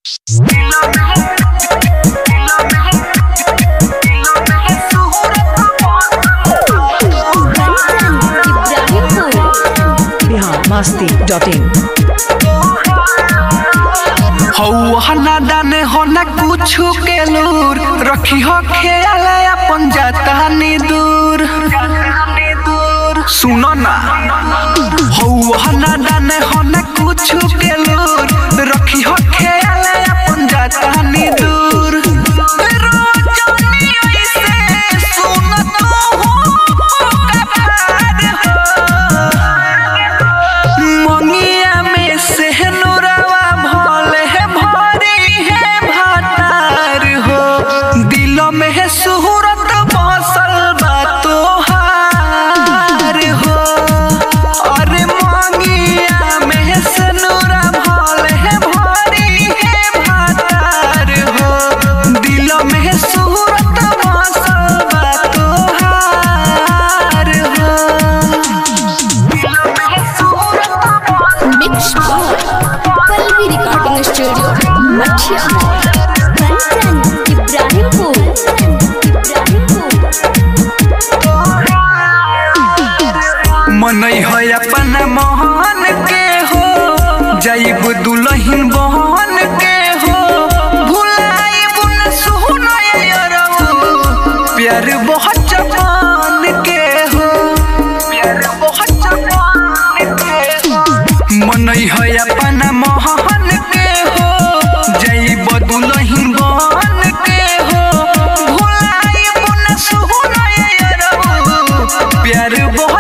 biharmasti.in हौहना दाने होना कुछ के लूर रखी हो ख्याल अपन जाता नी दूर सुनो ना हौहना दाने होना कुछ के लूर रखी हो ख्याल अपन जाता नी दूर मनई है अपन मोहन के हो जाइब दुल्हन बहन के हो भुलाइब न सुनय प्यार बहुत जवान के हो प्यार बहुत जवान के हो मनई है अपन मोहन के हो जाइब दुल्हन बहन के हो भुलाइब न सुनय प्यार बहुत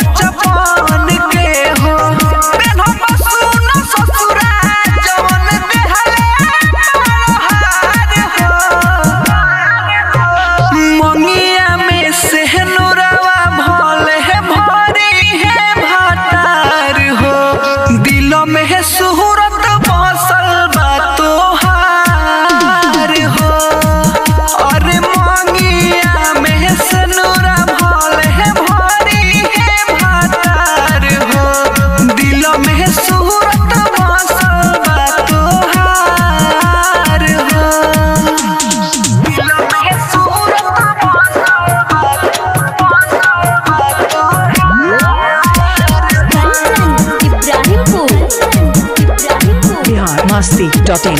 biharmasti.in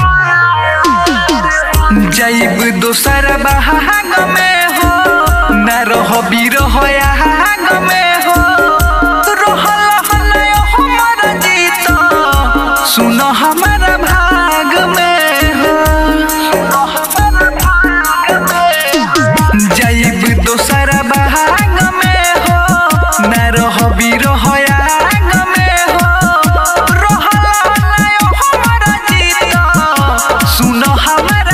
जाइब दोसर बहाग में हो न रहो बिरह आग में हो हमर जीत सुन हमारा भाग में हो जाइब दोसर बहाग में हो न रहो बिरह आग में हो हमारा जीत सुन हमारा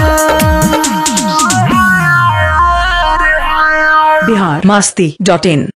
biharmasti.in